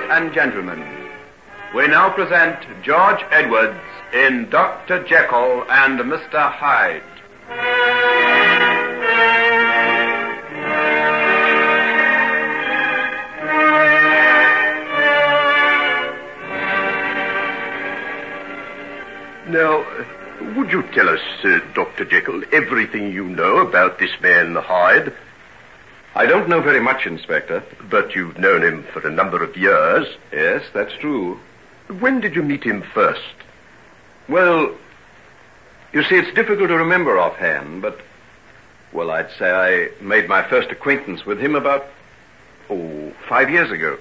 and gentlemen, we now present George Edwards in Dr. Jekyll and Mr. Hyde. Now, would you tell us, Dr. Jekyll, everything you know about this man Hyde? I don't know very much, Inspector. But you've known him for a number of years. Yes, that's true. When did you meet him first? Well, you see, it's difficult to remember offhand, but, well, I'd say I made my first acquaintance with him about, 5 years ago.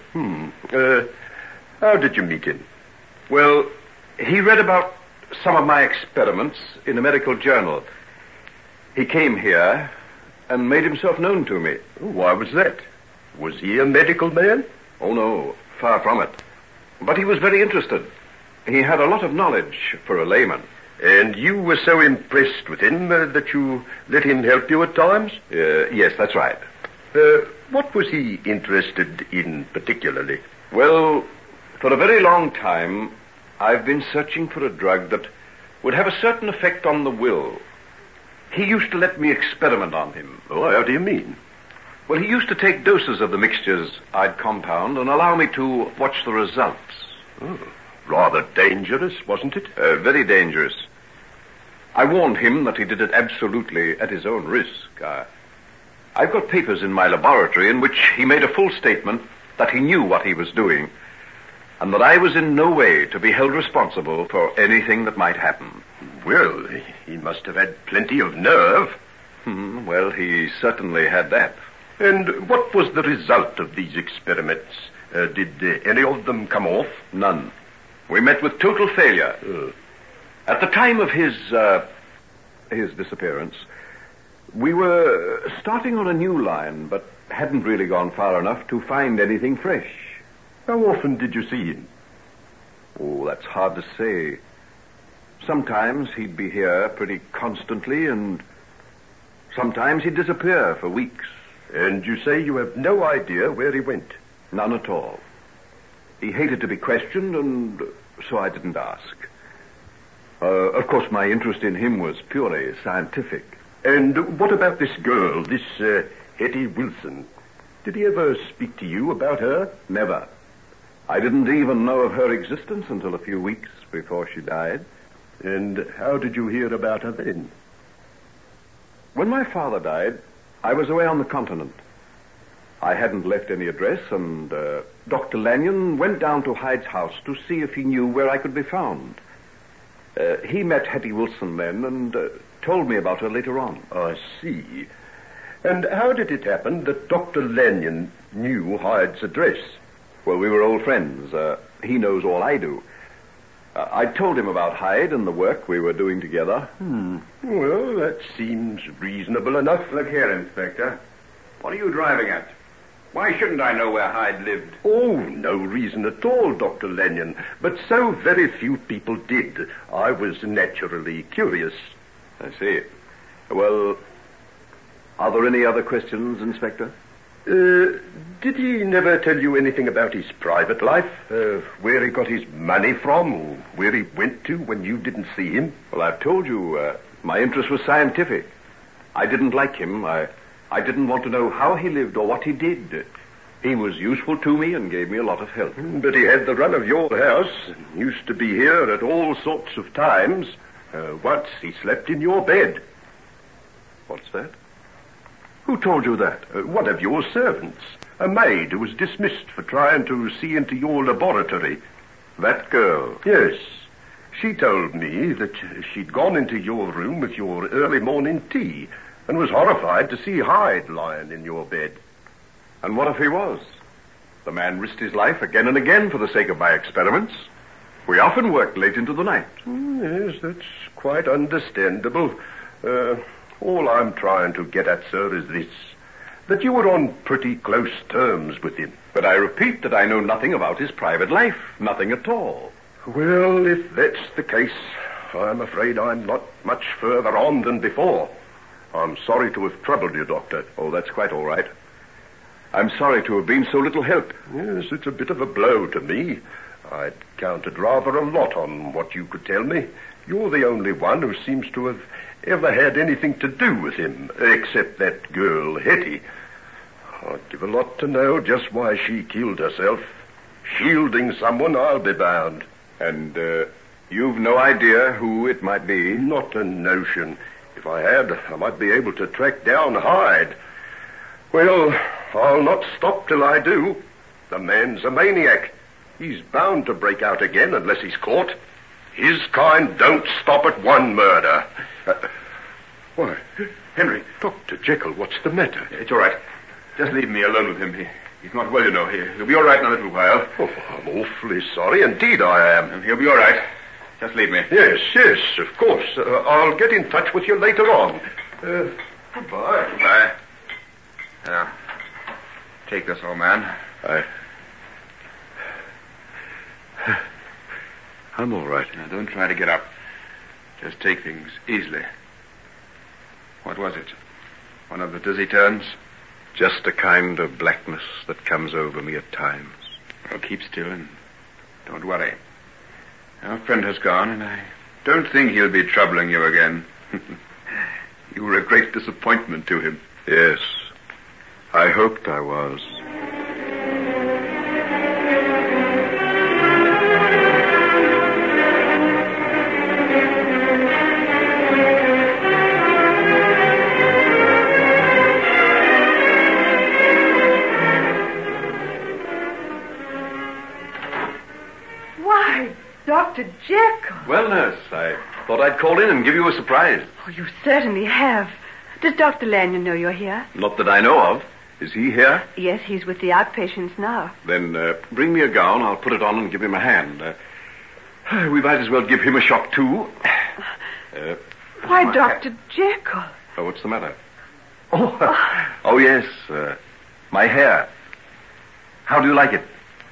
How did you meet him? Well, he read about some of my experiments in a medical journal. He came here and made himself known to me. Why was that? Was he a medical man? Oh, no, far from it. But he was very interested. He had a lot of knowledge for a layman. And you were so impressed with him that you let him help you at times? Yes, that's right. What was he interested in particularly? Well, for a very long time, I've been searching for a drug that would have a certain effect on the will. He used to let me experiment on him. Oh, how do you mean? Well, he used to take doses of the mixtures I'd compound and allow me to watch the results. Oh, rather dangerous, wasn't it? Very dangerous. I warned him that he did it absolutely at his own risk. I've got papers in my laboratory in which he made a full statement that he knew what he was doing and that I was in no way to be held responsible for anything that might happen. Well, he must have had plenty of nerve. Well, he certainly had that. And what was the result of these experiments? Did any of them come off? None. We met with total failure. At the time of his disappearance, we were starting on a new line, but hadn't really gone far enough to find anything fresh. How often did you see him? Oh, that's hard to say. Sometimes he'd be here pretty constantly, and sometimes he'd disappear for weeks. And you say you have no idea where he went? None at all. He hated to be questioned, and so I didn't ask. Of course, my interest in him was purely scientific. And what about this girl, this Hetty Wilson? Did he ever speak to you about her? Never. I didn't even know of her existence until a few weeks before she died. And how did you hear about her then? When my father died, I was away on the continent. I hadn't left any address, and Dr. Lanyon went down to Hyde's house to see if he knew where I could be found. He met Hetty Wilson then and told me about her later on. I see. And how did it happen that Dr. Lanyon knew Hyde's address? Well, we were old friends. He knows all I do. I told him about Hyde and the work we were doing together. Well, that seems reasonable enough. Look here, Inspector. What are you driving at? Why shouldn't I know where Hyde lived? Oh, no reason at all, Dr. Lanyon. But so very few people did. I was naturally curious. I see. Well, are there any other questions, Inspector? Did he never tell you anything about his private life? Where he got his money from, or where he went to when you didn't see him? Well, I've told you, my interest was scientific. I didn't like him. I didn't want to know how he lived or what he did. He was useful to me and gave me a lot of help. But he had the run of your house, used to be here at all sorts of times. Once he slept in your bed. What's that? Who told you that? One of your servants. A maid who was dismissed for trying to see into your laboratory. That girl? Yes. She told me that she'd gone into your room with your early morning tea and was horrified to see Hyde lying in your bed. And what if he was? The man risked his life again and again for the sake of my experiments. We often worked late into the night. Yes, that's quite understandable. All I'm trying to get at, sir, is this. That you were on pretty close terms with him. But I repeat that I know nothing about his private life. Nothing at all. Well, if that's the case, I'm afraid I'm not much further on than before. I'm sorry to have troubled you, Doctor. Oh, that's quite all right. I'm sorry to have been so little help. Yes, it's a bit of a blow to me. I'd counted rather a lot on what you could tell me. You're the only one who seems to have ever had anything to do with him, except that girl, Hetty. I'd give a lot to know just why she killed herself. Shielding someone, I'll be bound. And, you've no idea who it might be? Not a notion. If I had, I might be able to track down Hyde. Well, I'll not stop till I do. The man's a maniac. He's bound to break out again unless he's caught. His kind don't stop at one murder. Why, Henry. Dr. Jekyll, what's the matter? It's all right. Just leave me alone with him. He's not well, you know. He'll be all right in a little while. Oh, I'm awfully sorry. Indeed I am. He'll be all right. Just leave me. Yes, of course. I'll get in touch with you later on. Goodbye. Goodbye. Now, take this, old man. I'm all right. Now, don't try to get up. Just take things easily. What was it? One of the dizzy turns? Just a kind of blackness that comes over me at times. Well, keep still and don't worry. Our friend has gone, and I don't think he'll be troubling you again. You were a great disappointment to him. Yes, I hoped I was. Dr. Jekyll. Well, nurse, I thought I'd call in and give you a surprise. Oh, you certainly have. Does Dr. Lanyon know you're here? Not that I know of. Is he here? Yes, he's with the outpatients now. Then bring me a gown. I'll put it on and give him a hand. We might as well give him a shock, too. Why, Dr. Jekyll? Oh, what's the matter? Oh, yes. My hair. How do you like it?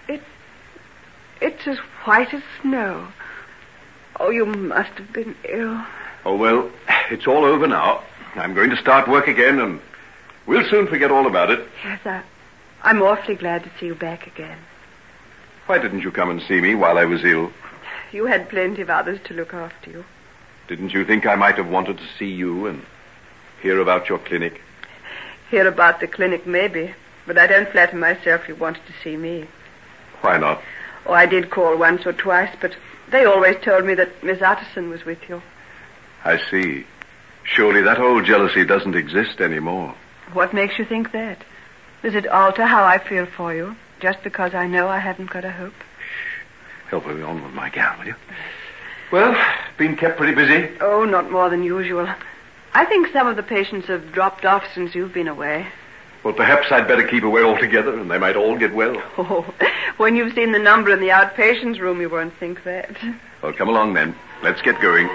It's as white as snow. Oh, you must have been ill. Oh, well, it's all over now. I'm going to start work again, and we'll soon forget all about it. Yes, I'm awfully glad to see you back again. Why didn't you come and see me while I was ill? You had plenty of others to look after you. Didn't you think I might have wanted to see you and hear about your clinic? Hear about the clinic, maybe, but I don't flatter myself you wanted to see me. Why not? Oh, I did call once or twice, but they always told me that Miss Utterson was with you. I see. Surely that old jealousy doesn't exist anymore. What makes you think that? Does it alter how I feel for you, just because I know I haven't got a hope? Shh. Help me on with my gown, will you? Well, been kept pretty busy? Oh, not more than usual. I think some of the patients have dropped off since you've been away. Well, perhaps I'd better keep away altogether, and they might all get well. Oh, when you've seen the number in the outpatients room, you won't think that. Well, come along, then. Let's get going.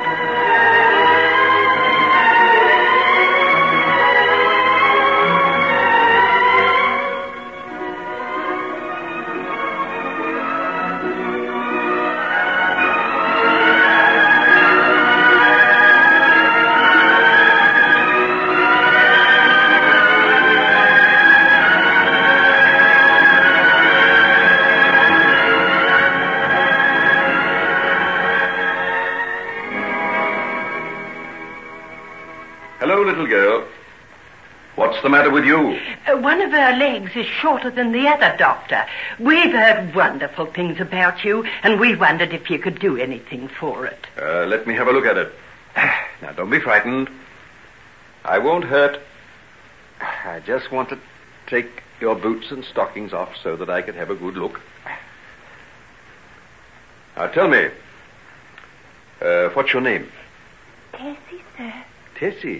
Hello, little girl. What's the matter with you? One of her legs is shorter than the other, Doctor. We've heard wonderful things about you, and we wondered if you could do anything for it. Let me have a look at it. Now, don't be frightened. I won't hurt. I just want to take your boots and stockings off so that I can have a good look. Now, tell me, what's your name? Tessie, sir. Tessie.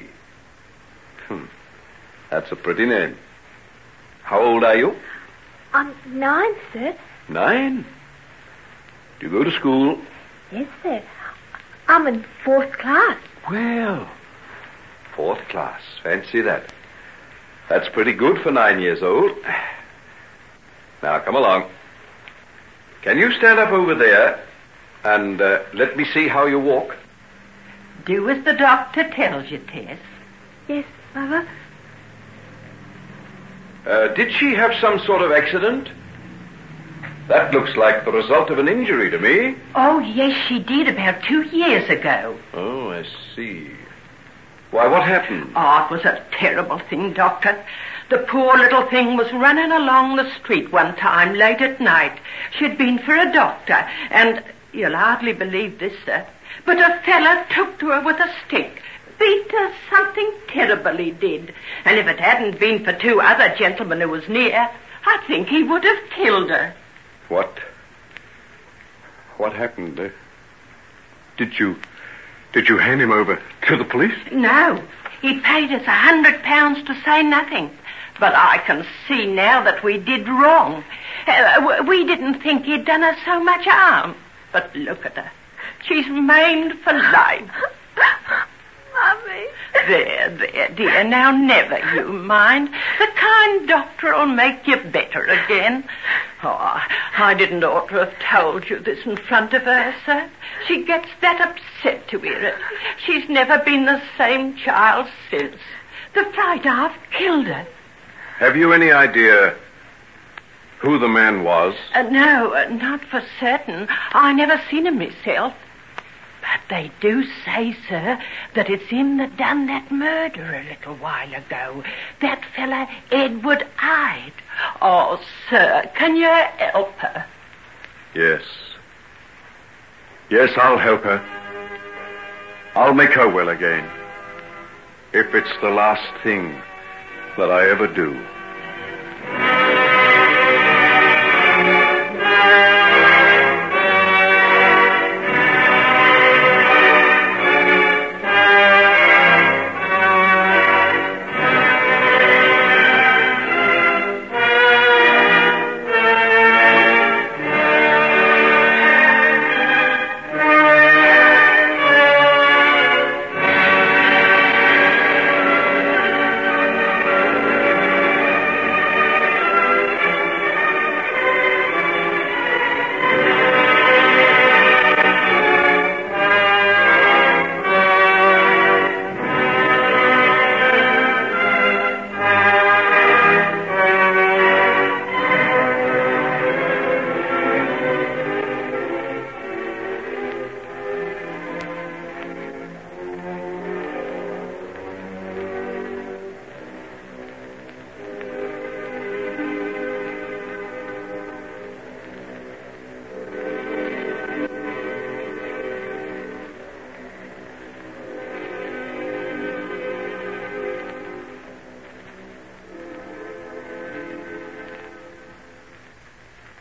That's a pretty name. How old are you? I'm 9, sir. 9? Do you go to school? Yes, sir. I'm in 4th class. Well, 4th class. Fancy that. That's pretty good for 9 years old. Now, come along. Can you stand up over there and let me see how you walk? Do as the doctor tells you, Tess. Yes, Mother. Did she have some sort of accident? That looks like the result of an injury to me. Oh, yes, she did about 2 years ago. Oh, I see. Why, what happened? Oh, it was a terrible thing, Doctor. The poor little thing was running along the street one time late at night. She'd been for a doctor, and you'll hardly believe this, sir, but a fella took to her with a stick. Beat her something terrible he did. And if it hadn't been for 2 other gentlemen who was near, I think he would have killed her. What happened? Did you hand him over to the police? No. He paid us £100 to say nothing. But I can see now that we did wrong. We didn't think he'd done her so much harm. But look at her. She's maimed for life. Mommy. There, dear. Now, never you mind. The kind doctor will make you better again. Oh, I didn't ought to have told you this in front of her, sir. She gets that upset to hear it. She's never been the same child since. The fright half killed her. Have you any idea who the man was? No, not for certain. I never seen him myself. But they do say, sir, that it's him that done that murder a little while ago. That fella, Edward Hyde. Oh, sir, can you help her? Yes. Yes, I'll help her. I'll make her well again. If it's the last thing that I ever do.